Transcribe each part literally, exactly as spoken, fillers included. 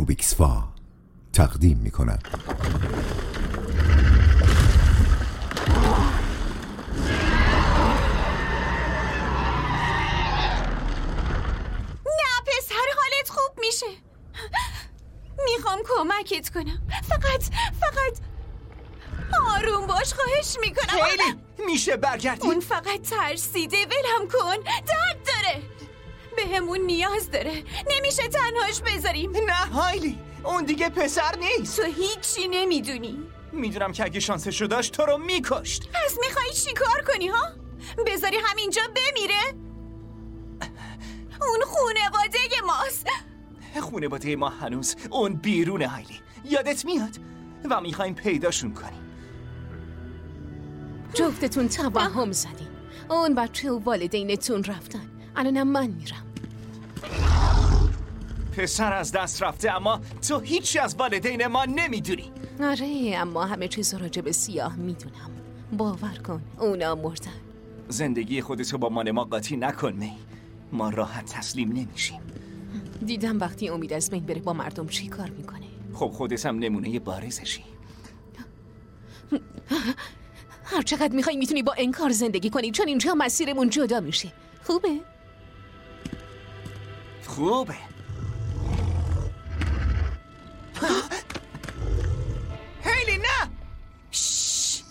روبیکس فا تقدیم می کند. نه پسر، حالت خوب میشه. میخوام کمکت کنم. فقط فقط آروم باش، خواهش میکنم. خیلی میشه برگردی؟ اون فقط ترسیده، ولم کن. درد داره، به همون نیاز داره. نمیشه تنهاش بذاریم. نه هایلی، اون دیگه پسر نیست. تو هیچی نمیدونی. میدونم که اگه شانسشو داشت تو رو میکشت. پس میخوای چی کار کنی ها؟ بذاری همینجا بمیره؟ اون خونواده ماست. خونواده ما هنوز اون بیرونه هایلی، یادت میاد؟ و میخوایم پیداشون کنیم. جفتتون توهم زدین. اون بچه و والدینتون رفتن، الانم من میرم. پسر از دست رفته، اما تو هیچی از والدین ما نمیدونی. آره، اما همه چیز راجع به سیاه میدونم. باور کن اونا مردن. زندگی خودتو با مان ما قاطی نکن می. ما راحت تسلیم نمیشیم. دیدم وقتی امید از بین بره با مردم چی کار میکنه. خب خودت هم نمونه بارزشی. هر چقدر میخوای میتونی با انکار زندگی کنی، چون اینجا مسیرمون جدا میشه. خوبه؟ خوبه. هیلی نه! شش.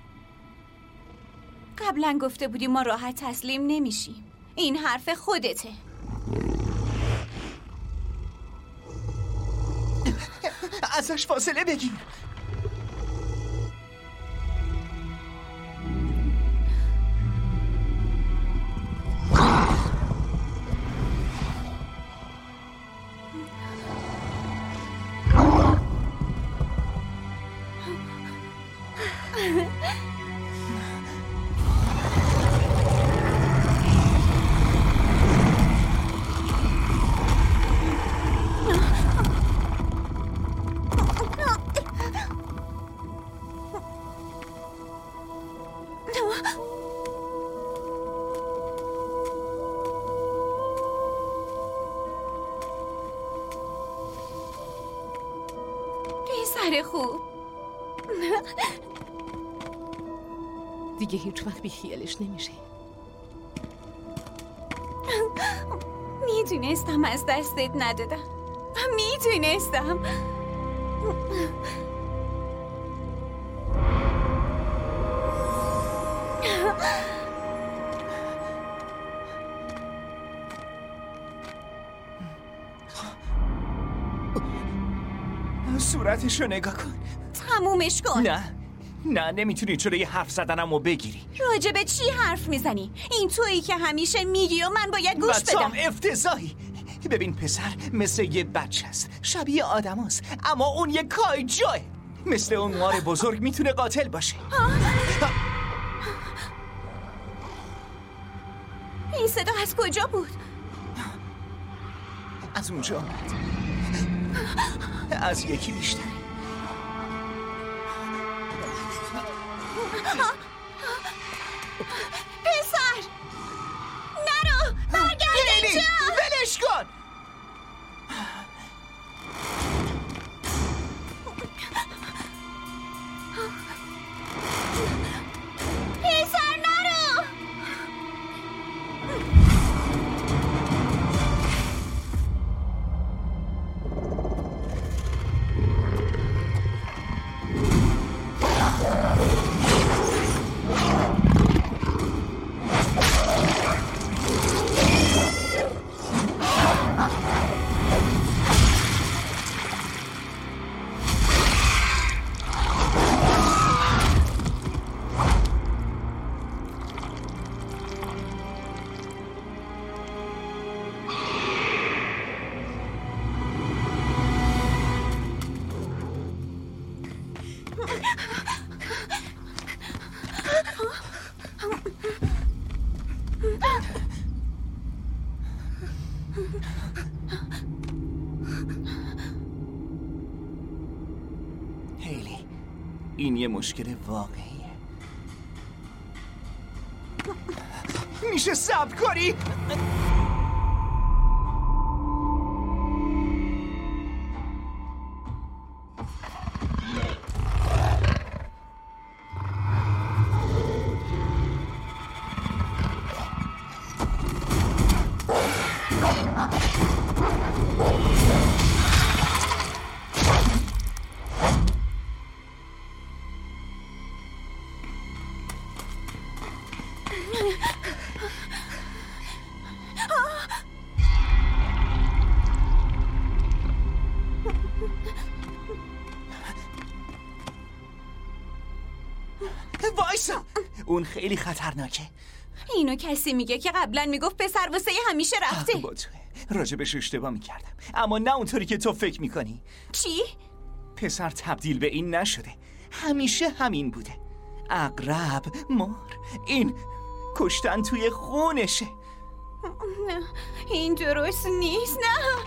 قبلا گفته بودی ما راحت تسلیم نمیشیم. این حرف خودته. ازش فاصله بگیر. پسر خوب. دیگه هیچ وقت بی خیالش نمیشه. میدونستم از دستت ندادم. میدونستم. صورتشو نگاه کن. تمومش کن. نه نه، نمیتونی جلوی حرف زدنمو بگیری. راجع به چی حرف میزنی؟ این تویی که همیشه میگی و من باید گوش بدم. و تو افتضاحی. ببین پسر مثل یه بچه است، شبیه آدم هست، اما اون یه کایجوه. مثل اون مار بزرگ میتونه قاتل باشه. این صدا از کجا بود؟ از اونجا آمد. از یکی بیشتر. پسر نرو، برگرد اینجا. ولش کن. پسر نرو. هیلی، این یه مشکل واقعیه. میشه صبر کنی؟ اون خیلی خطرناکه. اینو کسی میگه که قبلا میگفت پسر واسه همیشه رفته. با تو راجبش اشتباه میکردم، اما نه اونطوری که تو فکر میکنی. چی؟ پسر تبدیل به این نشده، همیشه همین بوده. عقرب، مار، این کشتن توی خونشه. نه این درست نیست. نه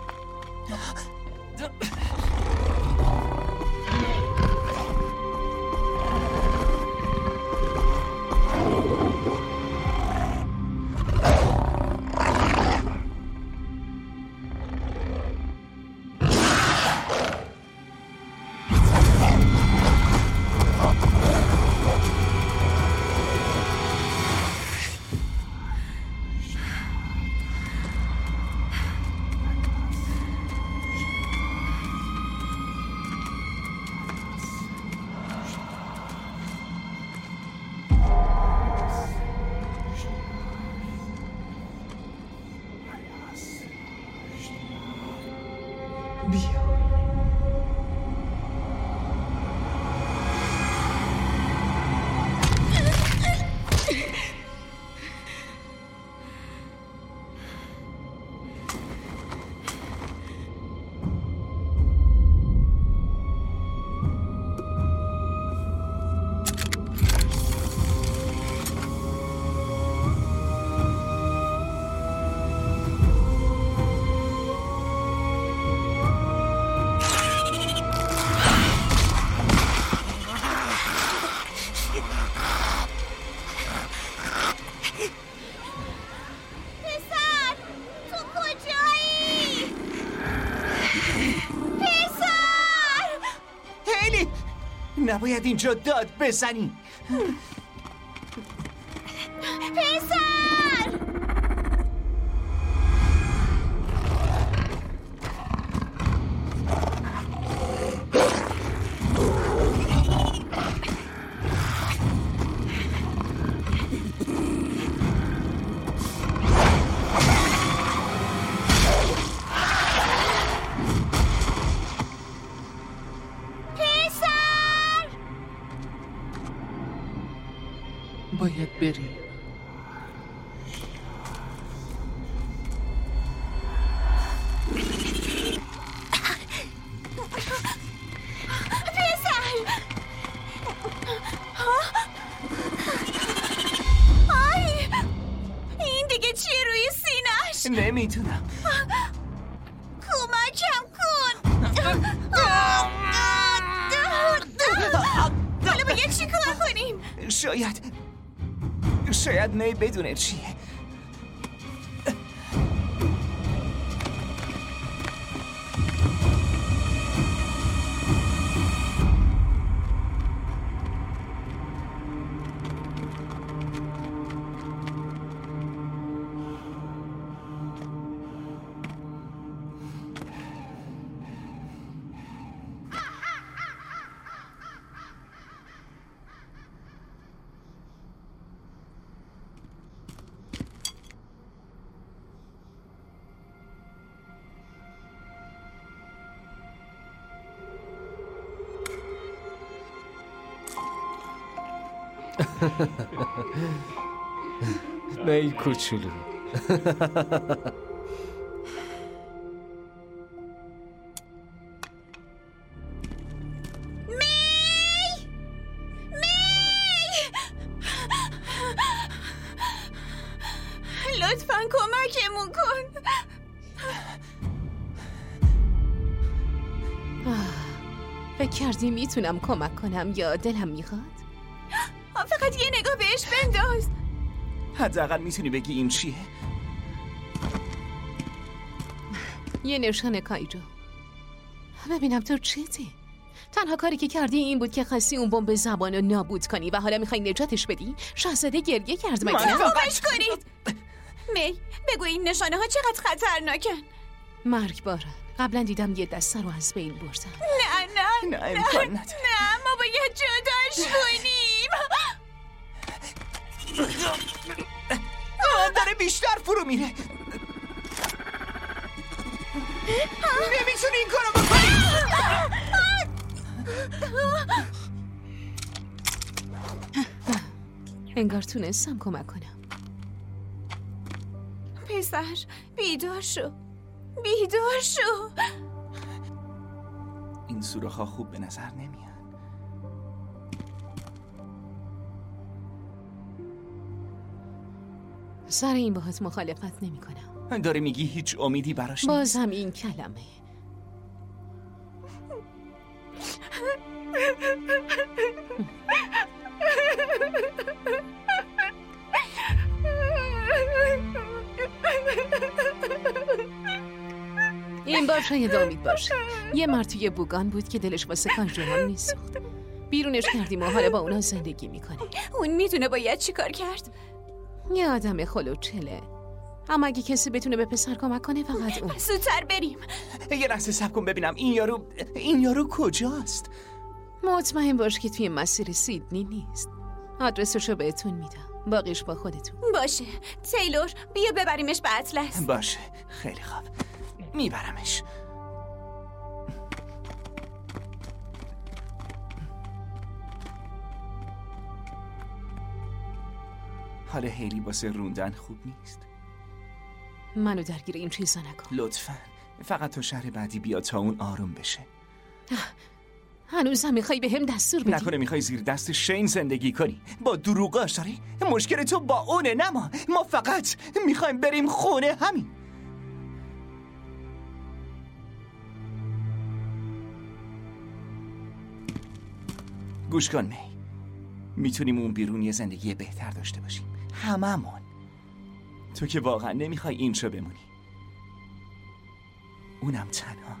نباید اینجا داد بزنی. پسر! باید بریم. نمیتونم. کمکم کن. حالا باید چی کار کنیم؟ شاید شاید می بدونه چیه. می کوچولو. لطفاً کمکمون کن. فکر کردی میتونم کمک کنم یا دلم میخواد؟ فقط یه نگاه بهش بنداز. حداقل میتونی بگی این چیه؟ یه نشان کایجو. ببینم تو چیتی؟ تنها کاری که کردی این بود که خاصی اون بمب زبان رو نابود کنی و حالا میخوای نجاتش بدی؟ شاهزاده گریه کرد مگه؟ کمکش کنید. می بگو این نشانه ها چقدر خطرناکن. مرگبارن. قبلا دیدم یه دسته رو از بین بردن. نه نه نه امکان نداره. نه ما باید جداش کنیم. داره بیشتر فرو میره. نمیتونی این کارو بکنی. انگار تونستم کمک کنم. پسر بیدار شو، بیدار شو. این سوراخ‌ها خوب به نظر نمیاد. سر این باهات مخالفت نمی کنم. داری میگی هیچ امیدی براش نیست؟ بازم این کلمه. این بار شاید امید باشه. یه مرد توی بوگان بود که دلش واسه کاژوها میسوخت. بیرونش کردیم و حالا با اونا زندگی میکنه. اون میدونه باید چی کار کرد. یه آدم خلوچله، اما اگه کسی بتونه به پسر کمک کنه فقط اون. زودتر بریم. یه لحظه صبر کن ببینم این یارو این یارو کجاست؟ مطمئن باش که توی مسیر سیدنی نیست. آدرسشو بهتون میدم، باقیش با خودتون. باشه تیلور، بیا ببریمش به اطلس. باشه خیلی خوب، میبرمش. حال هیلی واسه روندن خوب نیست. منو درگیر این چیزا نکن لطفاً. فقط تا شهر بعدی بیا تا اون آروم بشه. هنوزم میخوای به هم دستور بدی؟ نکنه میخوای زیر دست شین زندگی کنی؟ با دروغاش داری؟ مشکل تو با اونه، نه ما. ما فقط میخوایم بریم خونه، همین. گوش کن می، میتونیم اون بیرون یه زندگی بهتر داشته باشیم، هممون. تو که واقعا نمیخوای اینجا بمونی، اونم تنها.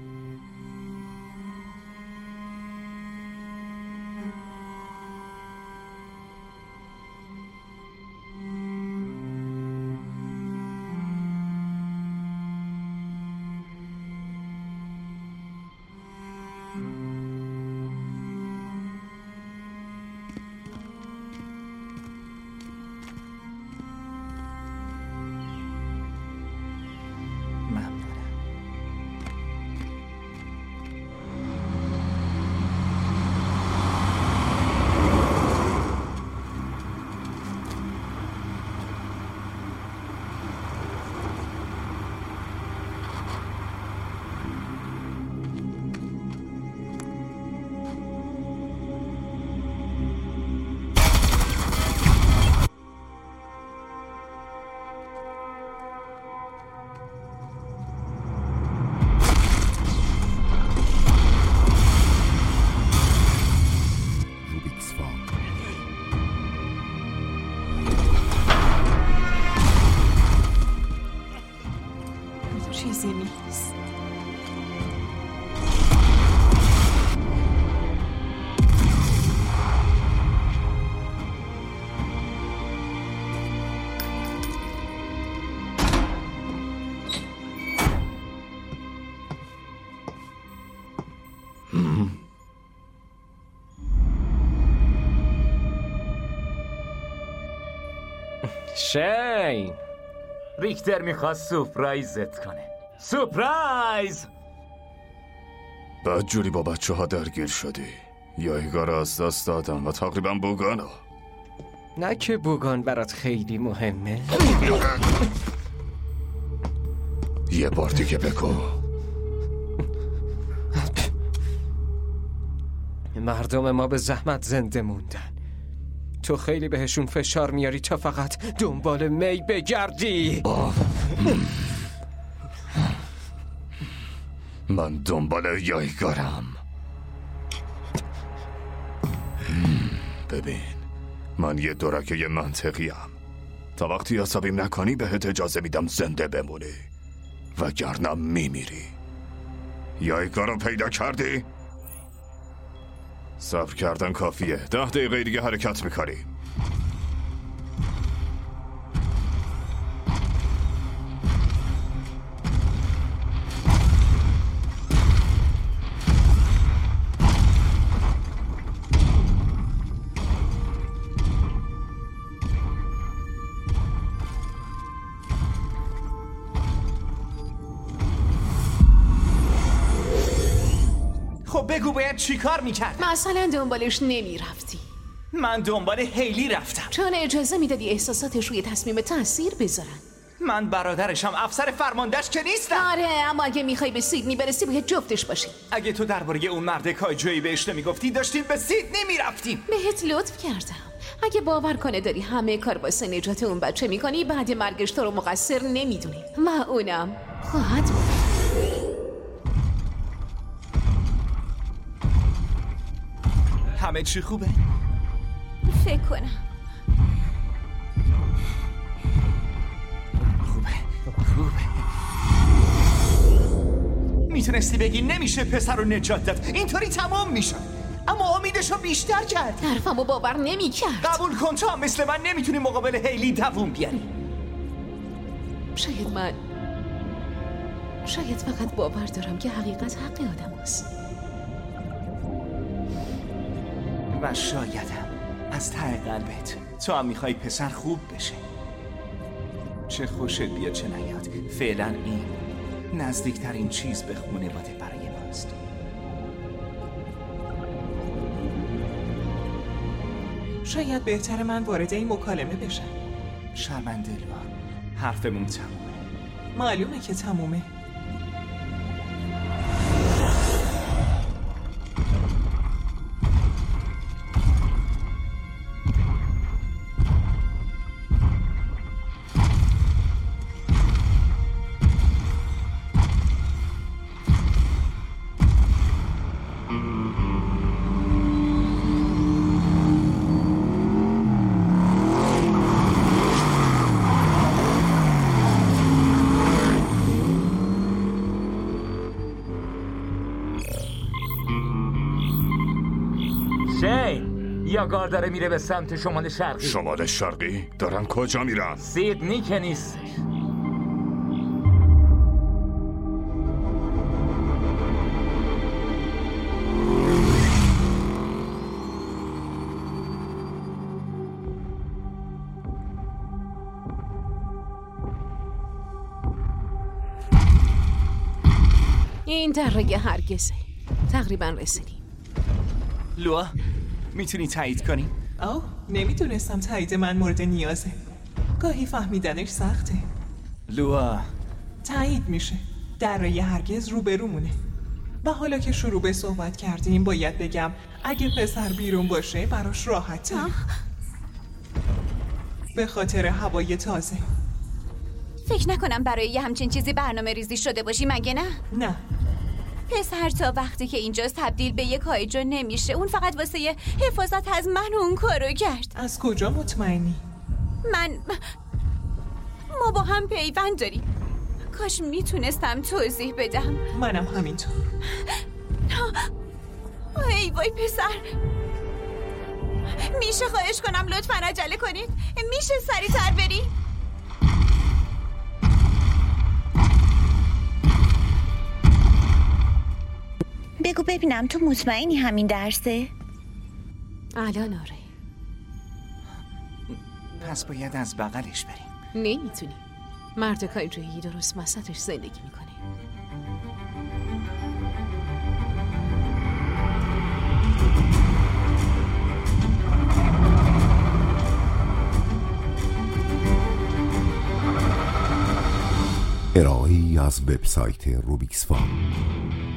چیزی نیست. شین، ریکتر میخواست سورپرایزت کنه. سورپرایز! بعد جوری با بچه ها درگیر شدی. یایگار از دست دادم و تقریبا بوگانا. نه که بوگان برات خیلی مهمه. یه بار دیگه بگو. مردم ما به زحمت زنده موندن، تو خیلی بهشون فشار میاری تا فقط دنبال می بگردی. من دنبال یایگارم. ببین، من یه دورکه منطقیم. تا وقتی عصبیم نکنی بهت اجازه میدم زنده بمونی، وگرنه میمیری. یایگارو پیدا کردی؟ صبر کردن کافیه. ده دقیقه دیگه حرکت میکنی. خب بگو باید چی کار میکرد؟ مثلا دنبالش نمیرفتی. من دنبال هیلی رفتم. چون اجازه میدادی احساساتش روی تصمیم تاثیر بذارن. من برادرشم، افسر فرماندهش که نیستم. آره، اما اگه میخوای به سیدنی برسی باید جفتش باشی. اگه تو درباره اون مرد کایجویی بهش نمیگفتی داشتیم به سیدنی میرفتیم. بهت لطف کردم. اگه باور کنه داری همه کار واسه نجات اون بچه میکنی، بعد مرگش تو رو مقصر نمیدونی و اونم خواهد بود. همه چی خوبه؟ فکر کنم خوبه خوبه. میتونستی بگی نمیشه پسر رو نجات داد، اینطوری تمام میشد، اما امیدشو بیشتر کرد. حرفمو باور نمیکرد. قبول کن تو هم مثل من نمیتونی مقابل هیلی دووم بیاری. شاید من شاید فقط باور دارم که حقیقت حق آدم هست. و شایدم از ته قلبت تو هم میخوای پسر خوب بشه. چه خوشت بیاد چه نیاد، فعلا این نزدیکترین چیز به خانواده برای ماست. شاید بهتر من وارد این مکالمه بشم. شرمنده لوا، حرفمون تمومه. معلومه که تمومه. یا گار داره میره به سمت شمال شرقی. شمال شرقی؟ دارن کجا میرن؟ سیدنی که نیست. این دره هرگزه. تقریبا رسیدیم. لوا میتونی تایید کنی؟ آه نمیدونستم تایید من مورد نیازه. گاهی فهمیدنش سخته. لوا تایید میشه. دره هرگز روبرومونه. و حالا که شروع به صحبت کردیم باید بگم اگه پسر بیرون باشه براش راحته. به خاطر هوای تازه. فکر نکنم برای یه همچین چیزی برنامه ریزی شده باشی، مگه نه؟ نه. پسر تا وقتی که اینجاست تبدیل به یک کایجو نمیشه. اون فقط واسه یه حفاظت از من اون کارو کرد. از کجا مطمئنی؟ من ما با هم پیوند داریم. کاش میتونستم توضیح بدم. منم همینطور. ای وای پسر، میشه خواهش کنم لطفاً عجله کنید؟ میشه سریعتر بری؟ بگو ببینم تو مطمئنی همین درسه؟ الان آره. پس باید از بغلش بریم. نمیتونی. مرد کایجویی درست وسطش زندگی میکنه. ارائه‌ای از وبسایت روبیکس فام.